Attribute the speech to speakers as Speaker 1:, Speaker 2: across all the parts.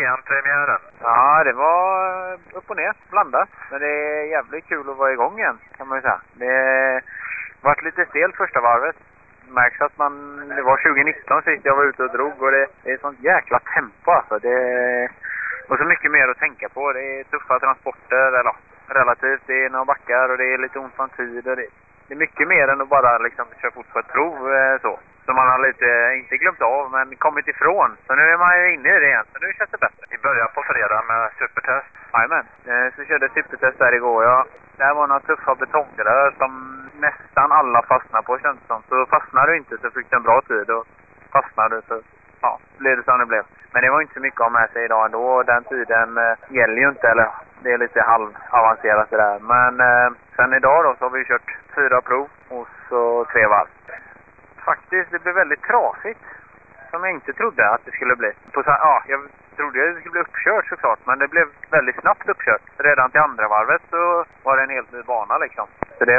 Speaker 1: VM-premiären?
Speaker 2: Ja, det var upp och ner, blandat. Men det är jävligt kul att vara igång igen, kan man ju säga. Det varit lite stelt första varvet. Märks att det var 2019 sist jag var ute och drog och det är sånt jäkla tempo alltså. Och så mycket mer att tänka på. Det är tuffa transporter, eller relativt. Det är några backar och det är lite ont om tid. Och det är mycket mer än att bara liksom köra fort på ett prov så. Som man har lite, inte glömt av, men kommit ifrån. Så nu är man ju inne i det igen, så nu känns det bättre.
Speaker 1: Vi börjar på fredag med supertest.
Speaker 2: Jajamän. Så körde supertest där igår. Det här var några tuffa betongrör som nästan alla fastnar på, känns det som. Så fastnar du inte så fick du en bra tid och fastnar du så blev det som det blev. Men det var inte så mycket att ha med sig idag ändå. Den tiden gäller ju inte, eller det är lite halvavancerat det där. Men sen idag då så har vi kört 4 prov och så 3 varv. Faktiskt, det blev väldigt trasigt. Som jag inte trodde att det skulle bli. Jag trodde att det skulle bli uppkört såklart. Men det blev väldigt snabbt uppkört. Redan till andra varvet så var det en helt ny bana liksom. Så det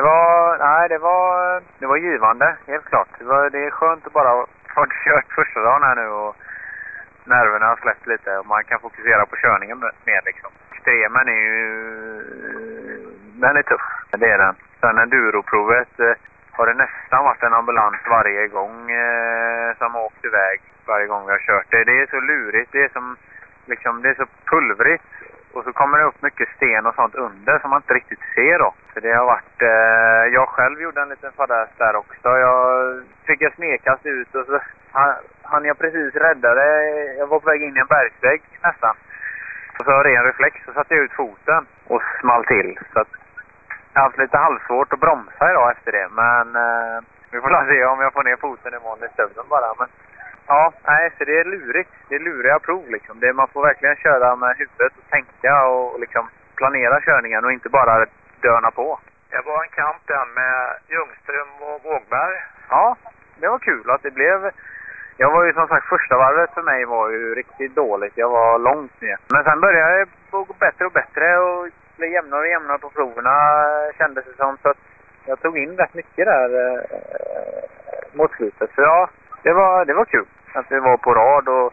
Speaker 2: var givande, helt klart. Det är skönt att bara ha kört första dagen här nu och nerverna har släppt lite. Och man kan fokusera på körningen mer liksom. Extremen är ju... Den är tuff. Det är den. Sen enduroprovet har det nästan varit en ambulans varje gång som har åkt iväg varje gång vi har kört det. Det är så lurigt, det är som liksom, det är så pulvrigt och så kommer det upp mycket sten och sånt under som man inte riktigt ser då. Så det har varit, jag själv gjorde en liten fadäs där också. Jag fick ett snedkast ut och så hann jag precis rädda det. Jag var på väg in i en bergsvägg nästan. Och så ren reflex så satte jag ut foten och small till. Så att jag har haft lite halvsvårt att bromsa idag efter det. Men vi får se om jag får ner foten imorgon i stövlen bara. Men ja, nej, så det är lurigt. Det är luriga prov liksom. Man får verkligen köra med huvudet och tänka och liksom planera körningen och inte bara dörna på.
Speaker 1: Det var en kamp den med Ljungström och Vågberg.
Speaker 2: Ja, det var kul att det blev... Jag var ju som sagt, första varvet för mig var ju riktigt dåligt. Jag var långt ner. Men sen började det gå bättre och bättre och blev jämnare och jämnare på proverna, kändes det som. Så att jag tog in rätt mycket där mot slutet. Så ja, det var kul att det var på rad och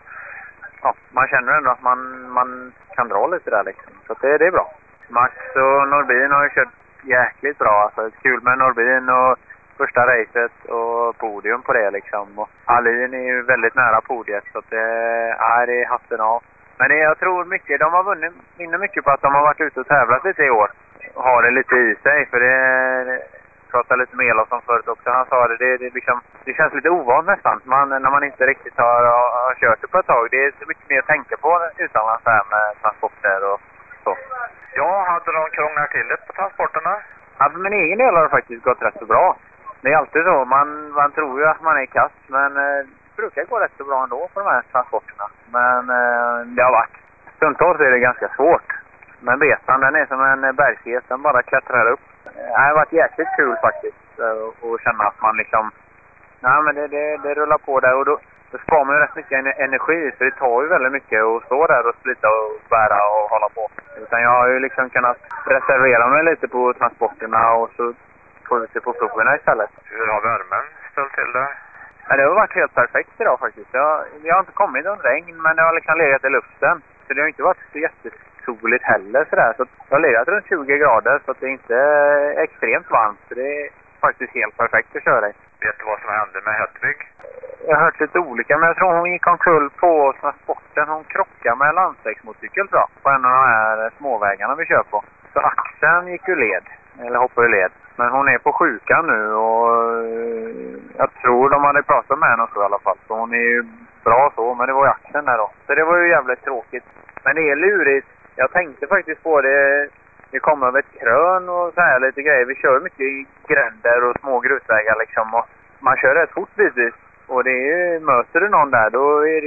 Speaker 2: man känner ändå att man kan dra lite där liksom. Så att det är bra. Max och Norbin har ju kört jäkligt bra. Alltså, kul med Norbin och första racet och podium på det liksom. Och Alin är ju väldigt nära podiet så att det är hatten av. Men jag tror mycket, de har vunnit mycket på att de har varit ute och tävlat lite i år. Har det lite i sig, för det pratade lite med Elofsson förut också. Han sa det känns lite ovant nästan. När man inte riktigt har kört det på ett tag. Det är så mycket mer att tänka på utan så här med transporter och så.
Speaker 1: Ja, hade de krånglat till det på transporterna?
Speaker 2: Ja, för min egen del har det faktiskt gått rätt så bra. Det är alltid så, man tror ju att man är kass, men det brukar gå rätt så bra ändå på de här transporterna. Men det har varit. Stundtals är det ganska svårt. Men betan, den är som en bergsget, den bara klättrar upp. Det har varit jäkligt kul faktiskt att känna att man liksom... Nej, men det rullar på där och då sparar man ju rätt mycket energi, för det tar ju väldigt mycket att stå där och slita och bära och hålla på. Utan jag har ju liksom kunnat reservera mig lite på transporterna och så får vi se på proverna istället.
Speaker 1: Hur har värmen ställt till det?
Speaker 2: Ja, det har varit helt perfekt idag faktiskt. Jag har inte kommit någon regn, men det har liksom legat i luften. Så det har inte varit så jättesoligt heller sådär. Så det har legat runt 20 grader så att det inte är extremt varmt. Så det är faktiskt helt perfekt att köra i.
Speaker 1: Vet du vad som hände med Hedvig?
Speaker 2: Jag har hört lite olika, men jag tror hon gick omkull på transporten. Hon krockade med en landsvägsmotorcykel tror jag, på en av de här småvägarna vi kör på. Så axeln gick ur led, eller hoppade ur led. Men hon är på sjukan nu och jag tror de hade pratat med henne också i alla fall. Så hon är ju bra så, men det var ju axeln där då. Så det var ju jävligt tråkigt. Men det är lurigt. Jag tänkte faktiskt på det. Vi kommer över ett krön och så här lite grejer. Vi kör mycket i gränder och små grusvägar liksom. Och man kör rätt fort bitvis. Och det är, möter du någon där då är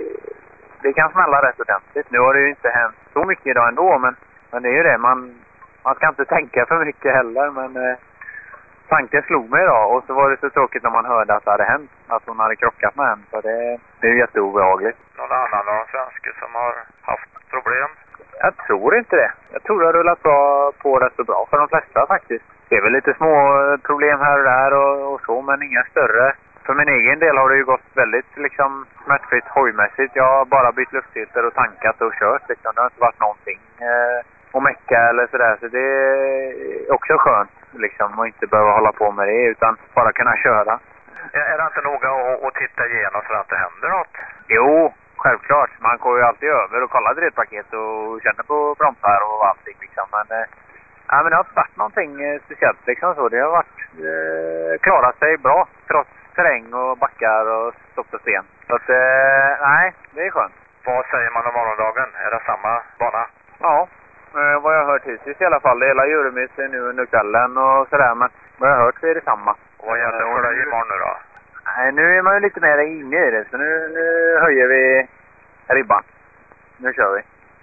Speaker 2: det kan smälla rätt ordentligt. Nu har det ju inte hänt så mycket idag ändå, men det är ju det. Man ska inte tänka för mycket heller, men tanken slog mig idag. Och så var det så tråkigt när man hörde att det hade hänt. Att hon hade krockat med en. Så det är ju jätteobehagligt.
Speaker 1: Någon annan av svenskar som har haft problem?
Speaker 2: Jag tror inte det. Jag tror det har rullat på rätt så bra för de flesta faktiskt. Det är väl lite små problem här och där och så, men inga större För min egen del har det ju gått väldigt liksom smärtfritt hojmässigt. Jag har bara bytt luftfilter och tankat och kört liksom. Det har inte varit någonting att mecka eller sådär. Så det är också skönt liksom att inte behöva hålla på med det utan bara kunna köra.
Speaker 1: Är det inte noga att titta igenom så att det händer något?
Speaker 2: Jo, självklart. Man går ju alltid över och kollar drivpaket och känner på bromsar och allting liksom. Men det har inte varit någonting speciellt liksom så. Det har varit klarat sig bra trots terräng och backar och stopp och sten. Så att, nej, det är skönt.
Speaker 1: Vad säger man om morgondagen? Är det samma bana?
Speaker 2: Ja, vad jag har hört hittills i alla fall. Det hela djurmyset nu under kvällen och sådär. Men vad jag har hört så är det samma.
Speaker 1: Och vad gäller för dig imorgon nu då?
Speaker 2: Nej, nu är man ju lite mer inne i det. Så nu höjer vi ribban. Nu kör vi.